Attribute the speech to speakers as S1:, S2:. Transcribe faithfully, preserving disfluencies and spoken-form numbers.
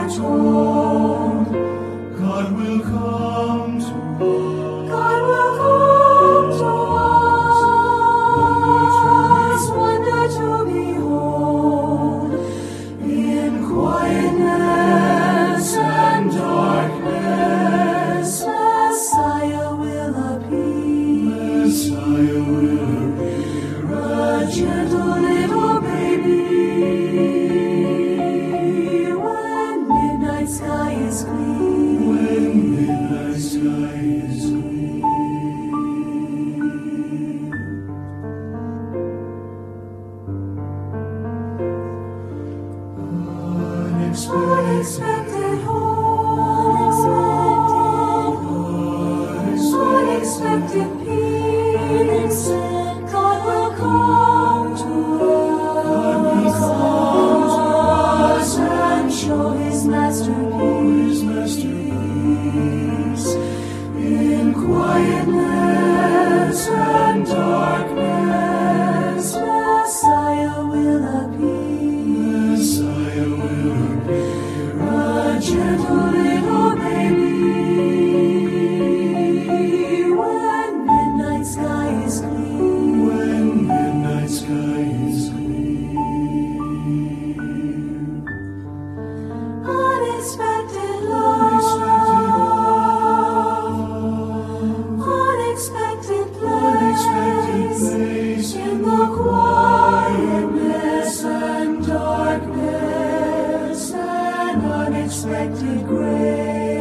S1: foretold. God will come to us.
S2: God will come to us. Wonder to behold. In quietness and darkness, Messiah will appear.
S1: Messiah will appear.
S2: A gentle little baby. When midnight sky is clear.
S1: When midnight sky is clear.
S2: Unexpected hope, unexpected peace. God will come to us and show His masterpiece. In quietness and darkness, Messiah will appear.
S1: Messiah will appear.
S2: A gentle little baby. When midnight sky is clear.
S1: When midnight sky is clear.
S2: Unexpected love, unexpected place, in the quietness and darkness, an unexpected grace.